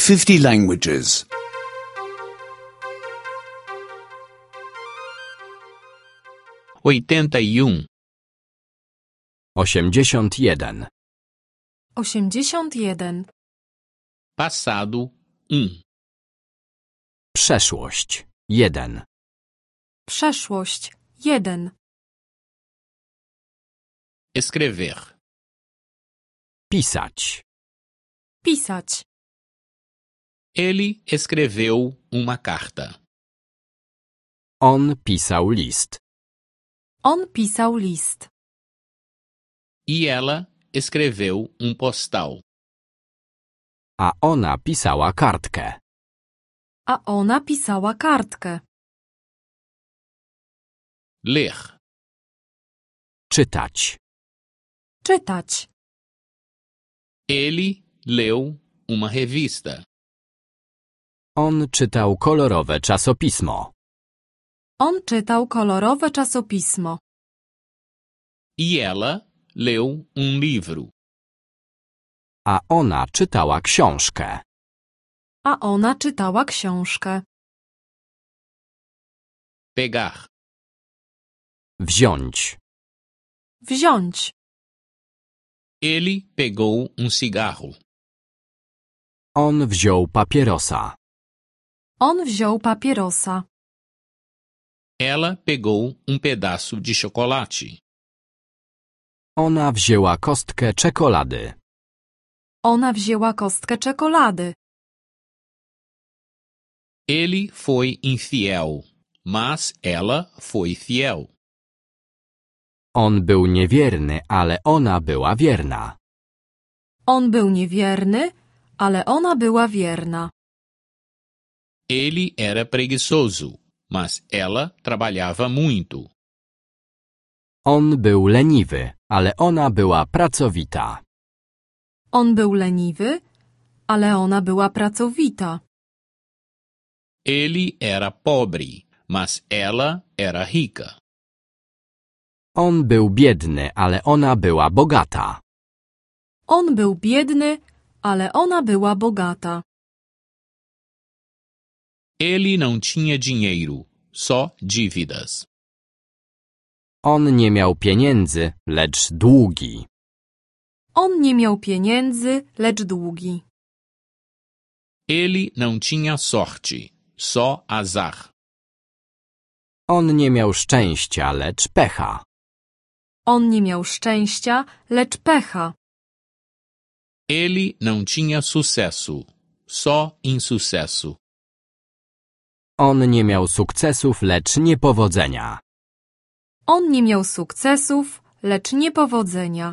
50 languages. 81. 81. 81. Passado Przeszłość 1. Przeszłość 1. Escrever. Pisać. Pisać. Ele escreveu uma carta. On pisał list. On pisał list. E ela escreveu postal. A ona pisała kartkę. A ona pisała kartkę. Ler. Czytać. Czytać. Ele leu uma revista. On czytał kolorowe czasopismo. On czytał kolorowe czasopismo. E ela leu livro. A ona czytała książkę. A ona czytała książkę. Pegar. Wziąć. Wziąć. Ele pegou cigarro. On wziął papierosa. On wziął papierosa. Ela pegou pedaço de chocolate. Ona wzięła kostkę czekolady. Ona wzięła kostkę czekolady. Ele foi infiel, mas ela foi fiel. On był niewierny, ale ona była wierna. On był niewierny, ale ona była wierna. Ele era preguiçoso, mas ela trabalhava muito. On był leniwy, ale ona była pracowita. On był leniwy, ale ona była pracowita. Ele era pobre, mas ela era rica. On był biedny, ale ona była bogata. On był biedny, ale ona była bogata. Ele não tinha dinheiro, só dívidas. On nie miał pieniędzy, lecz długi. On nie miał pieniędzy, lecz długi. Ele não tinha sorte, só azar. On nie miał szczęścia, lecz pecha. On nie miał szczęścia, lecz pecha. Ele não tinha sucesso, só insucesso. On nie miał sukcesów, lecz niepowodzenia. On nie miał sukcesów, lecz niepowodzenia.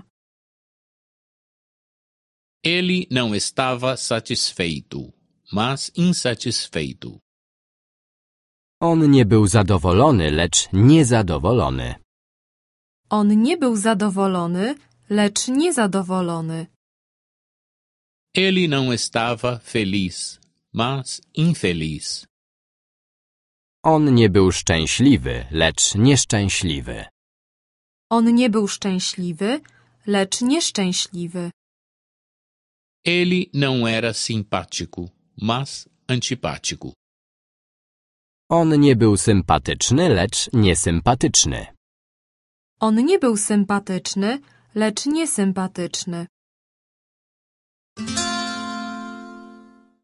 Ele não estava satisfeito, mas insatisfeito. On nie był zadowolony, lecz niezadowolony. On nie był zadowolony, lecz niezadowolony. Ele não estava feliz, mas infeliz. On nie był szczęśliwy, lecz nieszczęśliwy. On nie był szczęśliwy, lecz nieszczęśliwy. Ele não era simpático, mas antipático. On nie był sympatyczny, lecz niesympatyczny. On nie był sympatyczny, lecz niesympatyczny.